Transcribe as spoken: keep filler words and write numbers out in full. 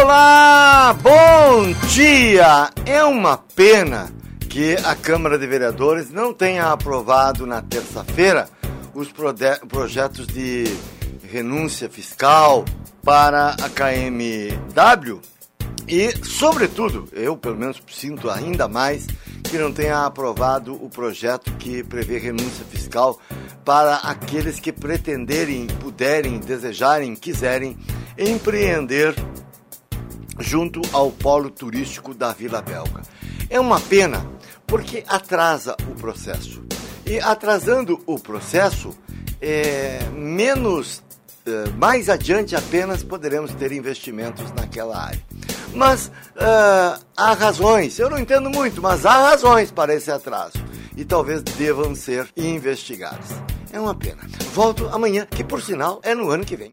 Olá, bom dia! É uma pena que a Câmara de Vereadores não tenha aprovado na terça-feira os projetos de renúncia fiscal para a K M W e, sobretudo, eu pelo menos sinto ainda mais que não tenha aprovado o projeto que prevê renúncia fiscal para aqueles que pretenderem, puderem, desejarem, quiserem empreender junto ao polo turístico da Vila Belga. É uma pena porque atrasa o processo. E atrasando o processo, é, menos, é, mais adiante apenas poderemos ter investimentos naquela área. Mas uh, há razões, eu não entendo muito, mas há razões para esse atraso. E talvez devam ser investigadas. É uma pena. Volto amanhã, que por sinal é no ano que vem.